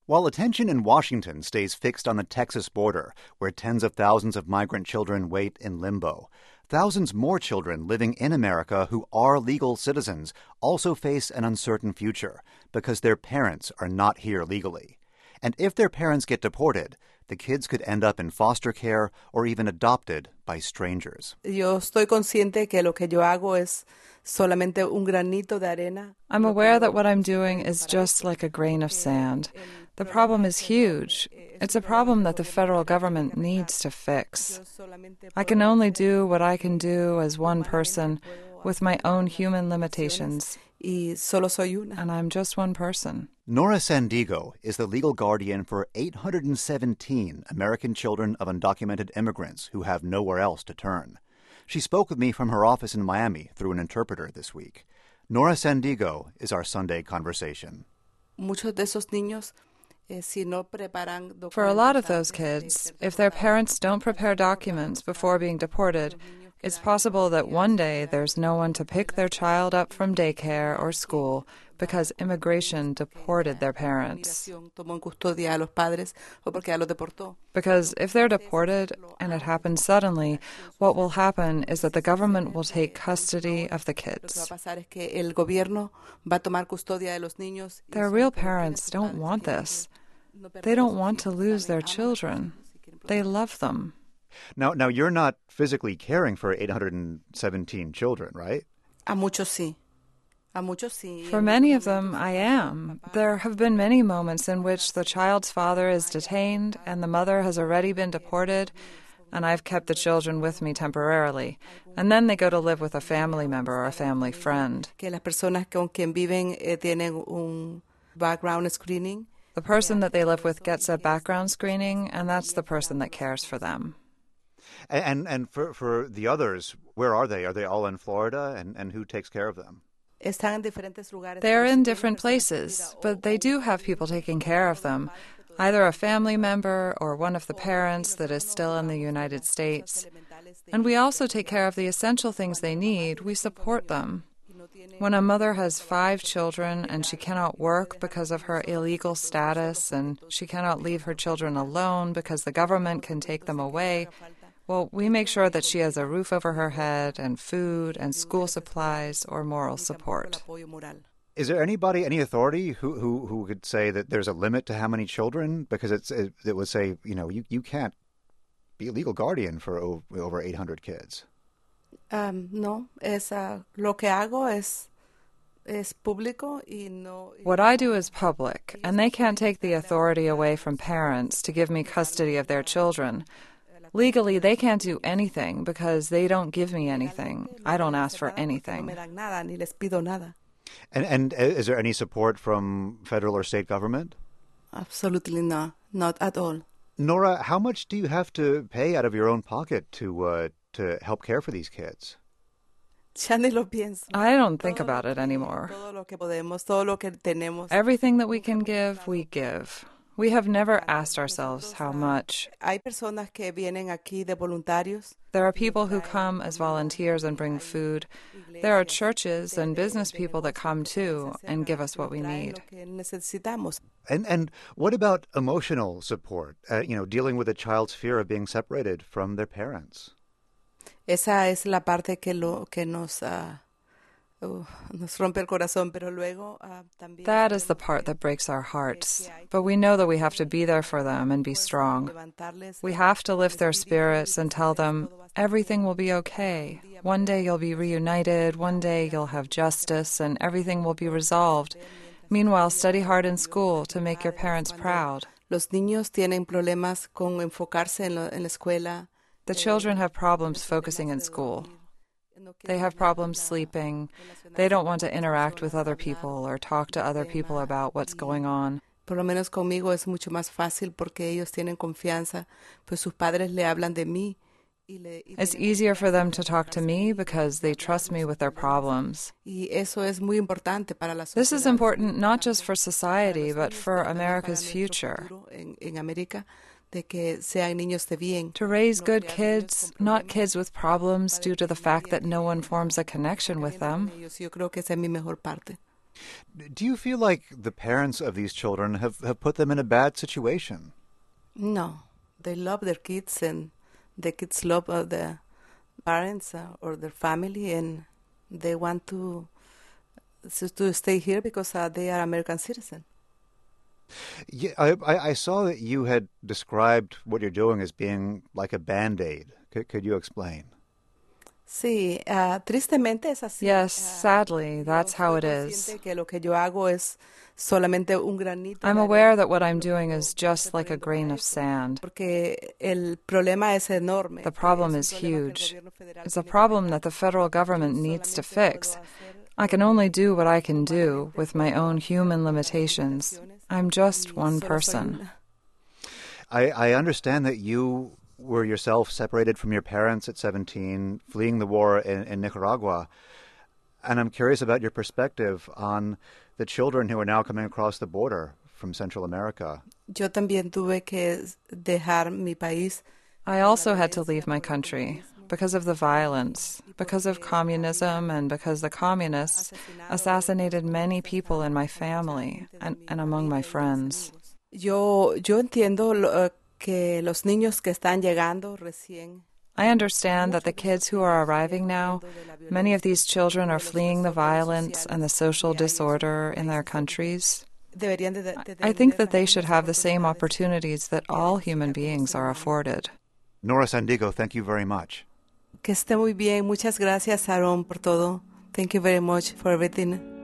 While attention in Washington stays fixed on the Texas border, where tens of thousands of migrant children wait in limbo, thousands more children living in America who are legal citizens also face an uncertain future because their parents are not here legally. And if their parents get deported, the kids could end up in foster care or even adopted by strangers. Yo estoy consciente que lo que yo hago es solamente un granito de arena. I'm aware that what I'm doing is just like a grain of sand. The problem is huge. It's a problem that the federal government needs to fix. I can only do what I can do as one person with my own human limitations. Y solo soy una. And I'm just one person. Nora Sandiego is the legal guardian for 817 American children of undocumented immigrants who have nowhere else to turn. She spoke with me from her office in Miami through an interpreter this week. Nora Sandiego is our Sunday conversation. Muchos de esos niños, for a lot of those kids, if their parents don't prepare documents before being deported, it's possible that one day there's no one to pick their child up from daycare or school because immigration deported their parents. Because if they're deported and it happens suddenly, what will happen is that the government will take custody of the kids. Their real parents don't want this. They don't want to lose their children. They love them. Now you're not physically caring for 817 children, right? A muchos sí. For many of them, I am. There have been many moments in which the child's father is detained and the mother has already been deported, and I've kept the children with me temporarily. And then they go to live with a family member or a family friend. Que las personas con quien viven tienen un background screening. The person that they live with gets a background screening, and that's the person that cares for them. And for the others, where are they? Are they all in Florida? And who takes care of them? They're in different places, but they do have people taking care of them, either a family member or one of the parents that is still in the United States. And we also take care of the essential things they need. We support them. When a mother has 5 children and she cannot work because of her illegal status and she cannot leave her children alone because the government can take them away, well, we make sure that she has a roof over her head and food and school supplies or moral support. Is there anybody, any authority who could say that there's a limit to how many children? Because it would say, you can't be a legal guardian for over 800 kids. No, lo que hago es público y no. What I do is public, and they can't take the authority away from parents to give me custody of their children. Legally, they can't do anything because they don't give me anything. I don't ask for anything. And is there any support from federal or state government? Absolutely not at all. Nora, how much do you have to pay out of your own pocket to help care for these kids? I don't think about it anymore. Everything that we can give, we give. We have never asked ourselves how much. There are people who come as volunteers and bring food. There are churches and business people that come too and give us what we need. And what about emotional support, dealing with a child's fear of being separated from their parents? Esa es la parte que nos rompe el corazón, pero luego también. That is the part that breaks our hearts. But we know that we have to be there for them and be strong. We have to lift their spirits and tell them, everything will be okay. One day you'll be reunited, one day you'll have justice, and everything will be resolved. Meanwhile, study hard in school to make your parents proud. Los niños tienen problemas con enfocarse en la escuela. The children have problems focusing in school. They have problems sleeping. They don't want to interact with other people or talk to other people about what's going on. Por lo menos conmigo es mucho más fácil porque ellos tienen confianza, pues sus padres le hablan de mí. It's easier for them to talk to me because they trust me with their problems. This is important not just for society, but for America's future. To raise good kids, not kids with problems due to the fact that no one forms a connection with them. Do you feel like the parents of these children have put them in a bad situation? No, they love their kids and the kids love the parents or their family, and they want to stay here because they are American citizens. Yeah, I saw that you had described what you're doing as being like a Band-Aid. Could you explain? Sí, tristemente es así. Yes, sadly, that's how it is. Que lo que yo hago es solamente un granito. I'm aware that what I'm doing is just like a grain of sand. Porque el problema es enorme. The problem is huge. It's a problem that the federal government needs to fix. I can only do what I can do with my own human limitations. I'm just one person. I understand that you were yourself separated from your parents at 17, fleeing the war in Nicaragua. And I'm curious about your perspective on the children who are now coming across the border from Central America. Yo también tuve que dejar mi país. I also had to leave my country because of the violence, because of communism, and because the communists assassinated many people in my family and among my friends. Yo entiendo que los niños que están llegando recién. I understand that the kids who are arriving now, many of these children are fleeing the violence and the social disorder in their countries. I think that they should have the same opportunities that all human beings are afforded. Nora Sandigo, thank you very much. Que esté muy bien. Muchas gracias, Aaron, por todo. Thank you very much for everything.